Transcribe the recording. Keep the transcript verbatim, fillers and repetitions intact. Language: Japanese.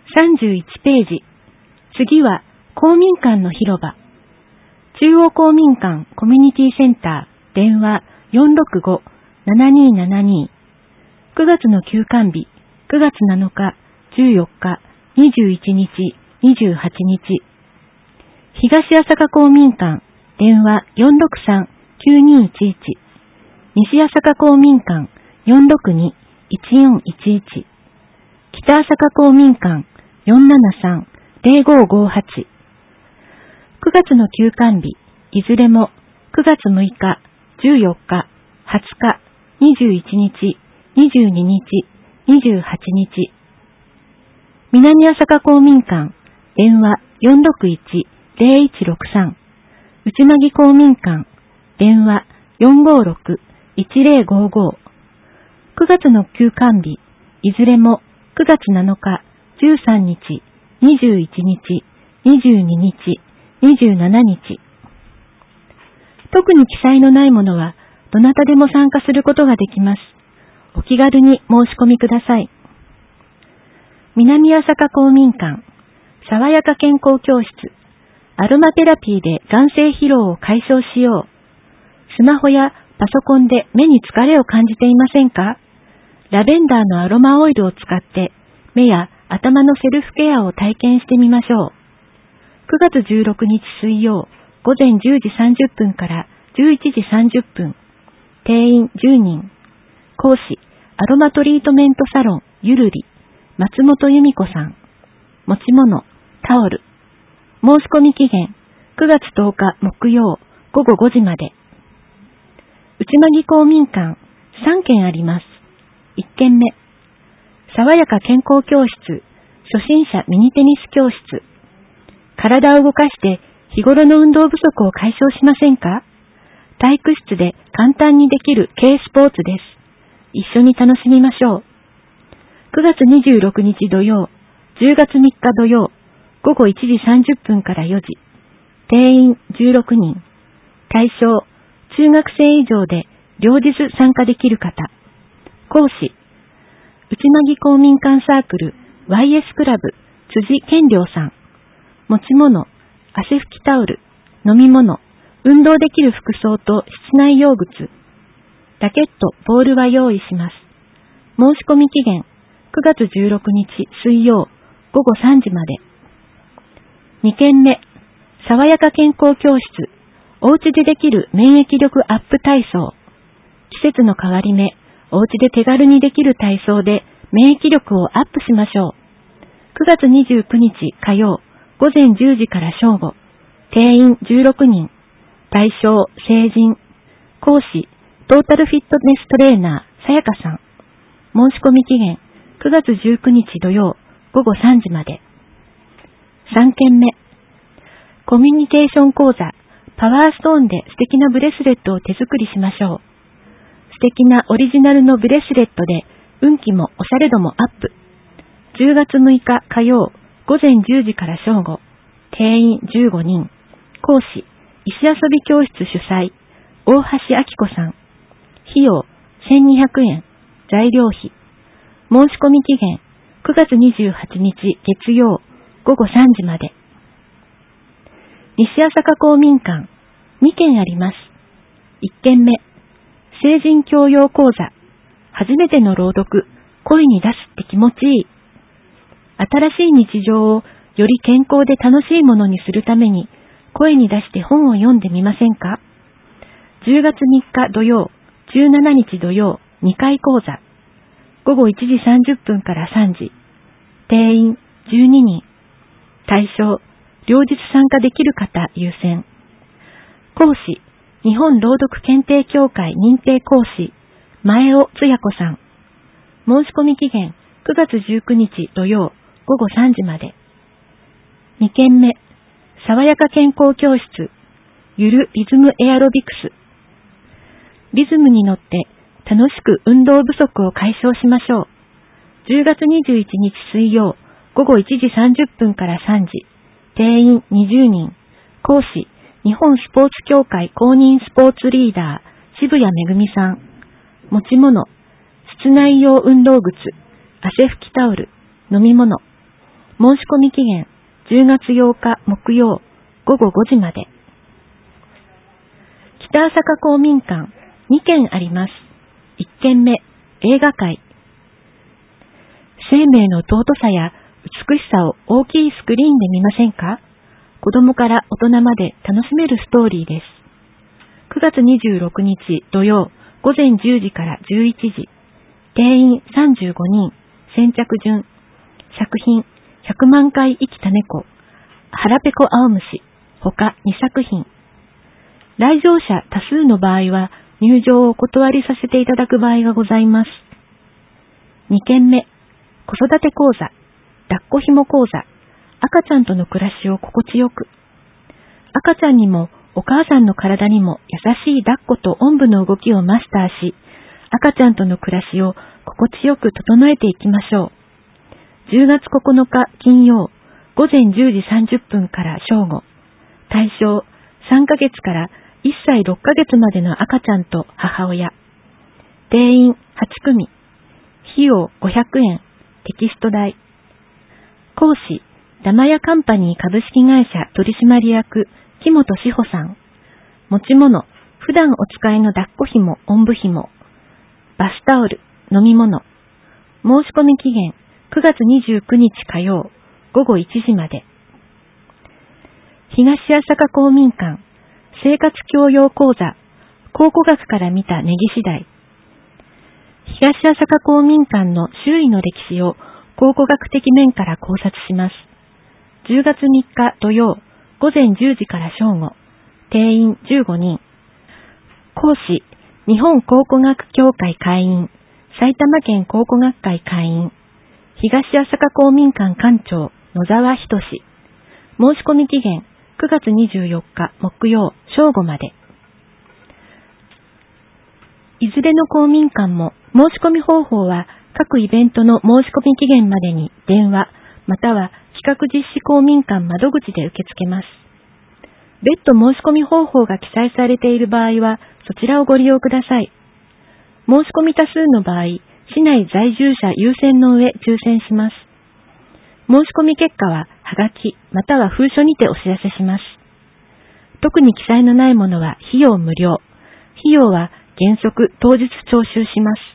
さんじゅういちページ。次は公民館の広場。中央公民館コミュニティセンター電話 よんろくご ななにーななにー。くがつの休館日くがつなのか、じゅうよっか、にじゅういちにち、にじゅうはちにち。東朝霞公民館電話 よんろくさん きゅうにーいちいち。西朝霞公民館 よんろくに いちよんいちいち。北朝霞公民館 よんななさん ぜろごごはち。くがつの休館日、いずれもくがつむいか、じゅうよっか、はつか、にじゅういちにち、にじゅうににち、にじゅうはちにち。南朝霞公民館、電話 よんろくいち ぜろいちろくさん。内間木公民館、電話 よんごろく いちぜろごご。くがつの休館日、いずれもくがつなのか、じゅうさんにち、にじゅういちにち、にじゅうににち、にじゅうしちにち。特に記載のないものは、どなたでも参加することができます。お気軽に申し込みください。南朝霞公民館、爽やか健康教室、アロマテラピーで眼性疲労を解消しよう。スマホやパソコンで目に疲れを感じていませんか？ラベンダーのアロマオイルを使って目や頭のセルフケアを体験してみましょう。くがつじゅうろくにち水曜、午前じゅうじさんじゅっぷんからじゅういちじさんじゅっぷん。定員じゅうにん。講師、アロマトリートメントサロン、ゆるり、松本由美子さん。持ち物、タオル。申し込み期限、くがつとおか木曜、ごごごじまで。内間木公民館、さんけんあります。いっけんめ。爽やか健康教室、初心者ミニテニス教室。体を動かして日頃の運動不足を解消しませんか？体育室で簡単にできる軽スポーツです。一緒に楽しみましょう。くがつにじゅうろくにち土曜、じゅうがつみっか土曜、ごごいちじさんじゅっぷんからよじ。定員じゅうろくにん。対象、中学生以上で両日参加できる方。講師、内間木公民館サークル ワイエス クラブ辻健良さん。持ち物、汗拭きタオル、飲み物、運動できる服装と室内用具。ラケット、ボールは用意します。申し込み期限、くがつじゅうろくにち水曜、ごごさんじまで。にけんめ、爽やか健康教室、おうちでできる免疫力アップ体操。季節の変わり目、おうちで手軽にできる体操で免疫力をアップしましょう。くがつにじゅうくにち火曜、ごぜんじゅうじから正午。定員じゅうろくにん。対象、成人。講師、トータルフィットネストレーナー、さやかさん。申し込み期限、くがつじゅうくにち土曜、ごごさんじまで。さんけんめ。コミュニケーション講座、パワーストーンで素敵なブレスレットを手作りしましょう。素敵なオリジナルのブレスレットで、運気もおしゃれ度もアップ。じゅうがつむいか火曜、ごぜんじゅうじから正午。定員じゅうごにん。講師、石遊び教室主催、大橋明子さん。費用、せんにひゃくえん。材料費。申し込み期限、くがつにじゅうはちにち月曜、ごごさんじまで。西朝霞公民館、にけんあります。いっけんめ、成人教養講座、初めての朗読、声に出すって気持ちいい。新しい日常をより健康で楽しいものにするために、声に出して本を読んでみませんか？じゅうがつみっか土曜、じゅうしちにち土曜、にかい講座。ごごいちじさんじゅっぷんからさんじ。定員じゅうににん。対象、両日参加できる方優先。講師、日本朗読検定協会認定講師、前尾つや子さん。申し込み期限、くがつじゅうくにち土曜、ごごさんじまで。にけんめ、爽やか健康教室、ゆるリズムエアロビクス。リズムに乗って楽しく運動不足を解消しましょう。じゅうがつにじゅういちにち水曜、ごごいちじさんじゅっぷんからさんじ。定員にじゅうにん。講師、日本スポーツ協会公認スポーツリーダー、渋谷めぐみさん。持ち物、室内用運動靴、汗拭きタオル、飲み物。 申し込み期限じゅうがつようか木曜ごごごじまで。北朝霞公民館にけんあります。いっけんめ、映画館。生命の尊さや美しさを大きいスクリーンで見ませんか？子供から大人まで楽しめるストーリーです。くがつにじゅうろくにち土曜ごぜんじゅうじからじゅういちじ。定員さんじゅうごにん。先着順。作品ひゃくまんかい生きた猫。腹ペコ青虫。他にさくひん。来場者多数の場合は入場をお断りさせていただく場合がございます。にけんめ、子育て講座、抱っこひも講座、赤ちゃんとの暮らしを心地よく。赤ちゃんにもお母さんの体にも優しい抱っことおんぶの動きをマスターし、赤ちゃんとの暮らしを心地よく整えていきましょう。じゅうがつここのか金曜、ごぜんじゅうじさんじゅっぷんから正午。対象さんかげつからいっさいろっかげつまでの赤ちゃんと母親。定員はちくみ。費用ごひゃくえん。テキスト代。講師、ダマヤカンパニー株式会社取締役、木本志保さん。持ち物、普段お使いの抱っこひも、おんぶひも。バスタオル、飲み物。申し込み期限、くがつにじゅうくにち火曜、ごごいちじまで。東朝霞公民館、生活教養講座、考古学から見たネギ次第。東朝霞公民館の周囲の歴史を考古学的面から考察します。じゅうがつみっか土曜、ごぜんじゅうじから正午。定員じゅうごにん。講師、日本考古学協会会員、埼玉県考古学会会員、東朝霞公民館館長、野沢仁。申し込み期限、くがつにじゅうよっか木曜正午まで。いずれの公民館も申し込み方法は各イベントの申し込み期限までに電話または企画実施公民館窓口で受け付けます。別途申し込み方法が記載されている場合はそちらをご利用ください。申し込み多数の場合、市内在住者優先の上抽選します。申し込み結果ははがきまたは封書にてお知らせします。特に記載のないものは費用無料。費用は原則当日徴収します。